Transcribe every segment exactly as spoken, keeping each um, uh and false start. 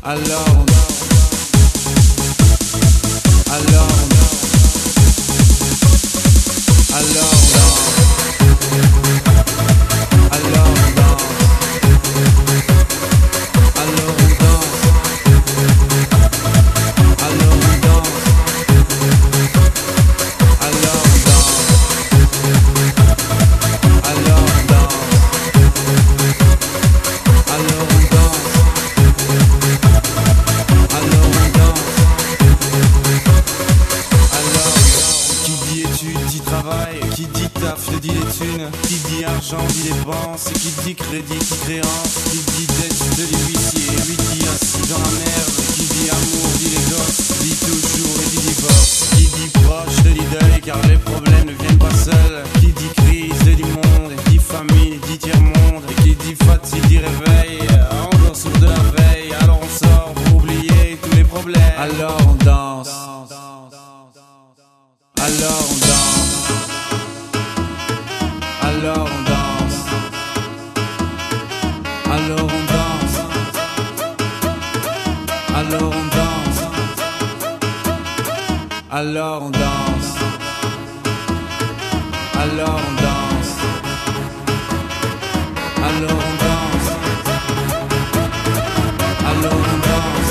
Alors on danse. Alors on danse. Alors on danse. Alors on danse. Alors on danse. Alors on danse. Alors on danse. Alors on danse. Alors on danse. Alors on danse. Alors qui dit études dit travail, qui dit taf te dit les thunes, qui dit argent dit dépenses, qui dit crédit dit créance, qui dit dette te dit huissier, lui dit assis dans la merde, qui dit amour dit les gosses, dit toujours et dit divorce, qui dit proche te dit deuil car les problèmes ne viennent pas seuls, qui dit crise te dit monde, qui dit famille dit tiers-monde, et qui dit fatigue dit réveil, encore sourd de la veille, alors on sort pour oublier tous les problèmes, alors on danse. Alors on danse. Alors on danse. Alors on danse. Alors on danse. Alors on danse. Alors on danse. Alors on danse. Alors on danse.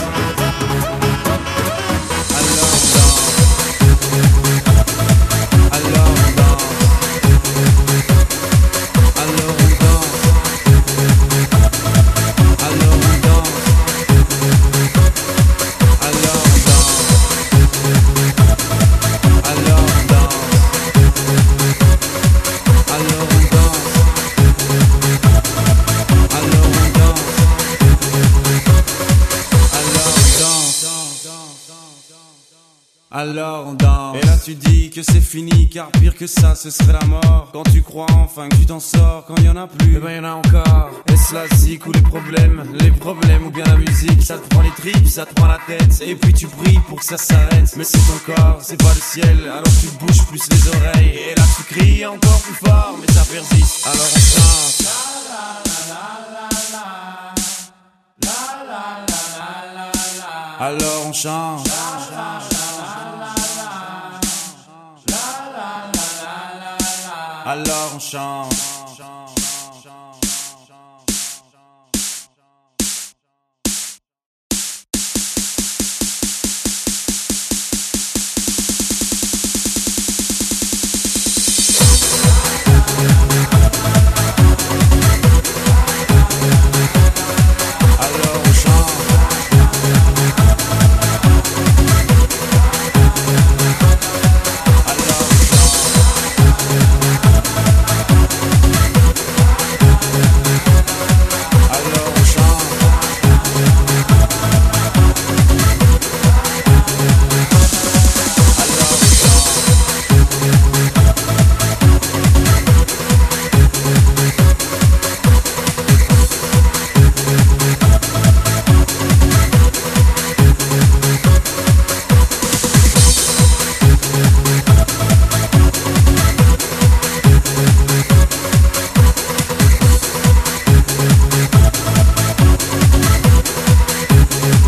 Alors on danse. Et là tu dis que c'est fini car pire que ça ce serait la mort. Quand tu crois enfin que tu t'en sors, quand il y en a plus, eh ben y en a encore. Est-ce la zik ou les problèmes, les problèmes ou bien la musique? Ça te prend les tripes, ça te prend la tête, et puis tu pries pour que ça s'arrête. Mais c'est ton corps, c'est pas le ciel, alors tu bouges plus les oreilles. Et là tu cries encore plus fort, mais ça persiste. Alors on chante. Alors on chante. Alors on chante.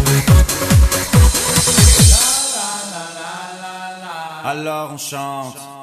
Alors on chante.